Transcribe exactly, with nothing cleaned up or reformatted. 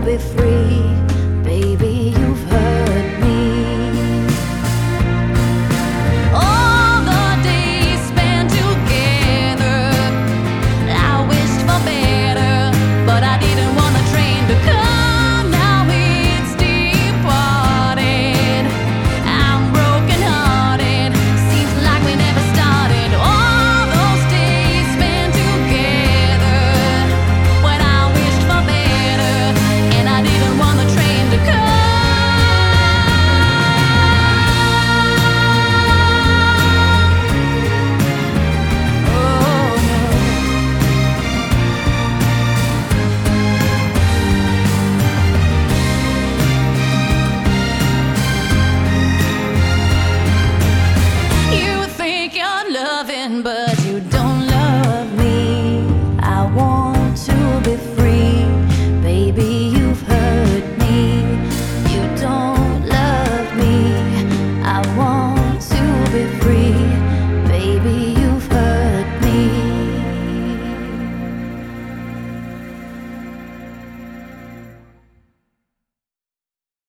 be free. Baby, you've hurt me. All the days spent together, I wished for better, but I didn't want a train to come. Now it's departed. I'm broken hearted. Seems like we never started. All those days spent together, when I wished for better, and I didn't want the train to come. You think you're loving, but